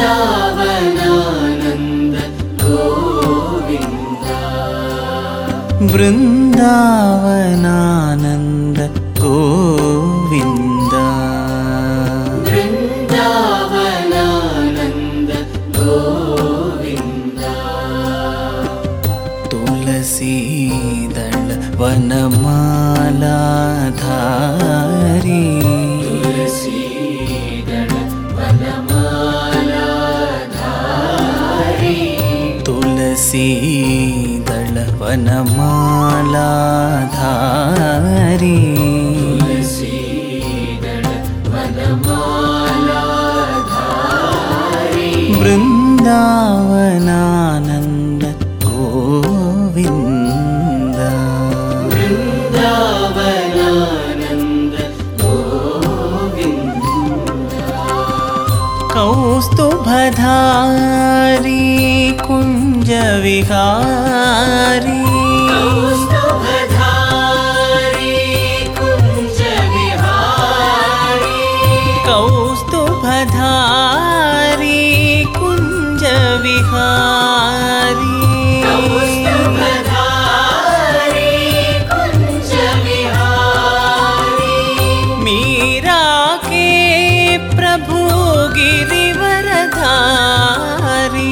वृंदावनानंद गोविंदा वृंदावनानंद गोविंदा वृंदावनानंद गोविंदा तुलसीदल वनमालाधारी तुलसीदल वनमालाधारी वृंदावनानंद गोविंदा वृंदावनानंद गोविंदा कौस्तुभधारी कुंज विहारी कौस्तुभधारी कुंज विहारी मीरा के प्रभु गिरिवरधारी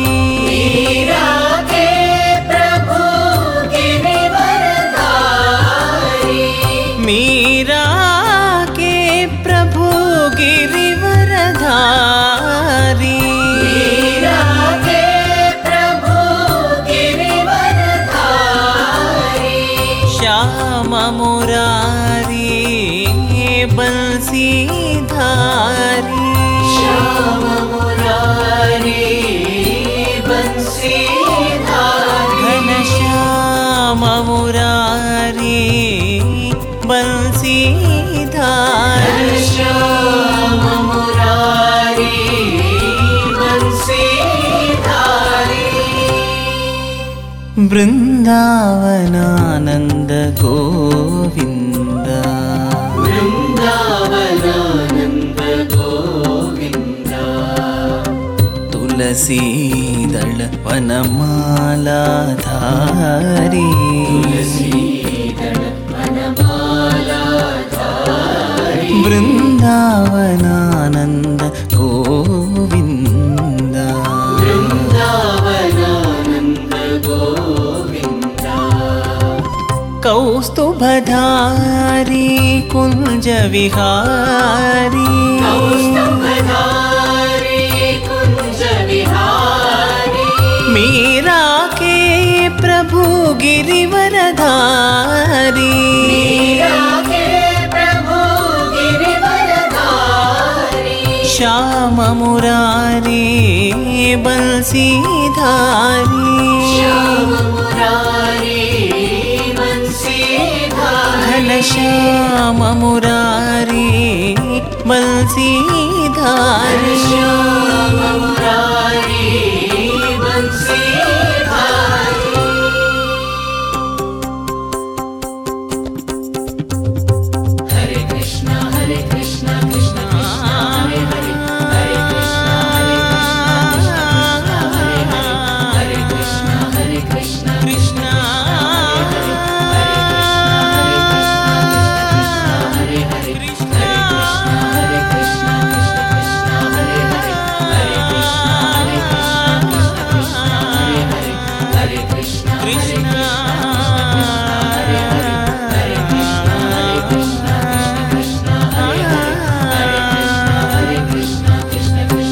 मीरा के प्रभु गिरिवरधारी श्याम मुरारी बंसीधारी घनश्याम मुरारी बंसीधारी वृंदावनानंद गोविंदा वृंदावनानंद गोविंदा तुलसीदल वनमालाधारी वृंदावनानंद गोविंदा वृंदावनानंद गोविंदा कौस्तुभधारी कुंज विहारी मीरा के प्रभु गिरिवरधारी श्याम मुरारी बंसीधारी घनश्याम मुरारी बंसीधारी हरे कृष्णा कृष्णा कृष्णा हरे हरे हरे कृष्णा हरे कृष्णा हरे कृष्णा कृष्णा हरे हरे कृष्णा हरे कृष्णा हरे हरे हरे कृष्णा हरे कृष्णा कृष्णा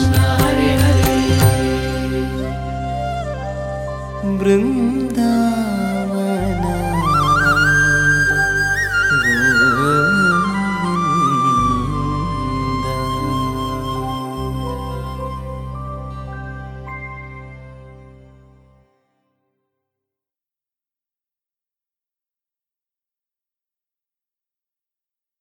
वृंदा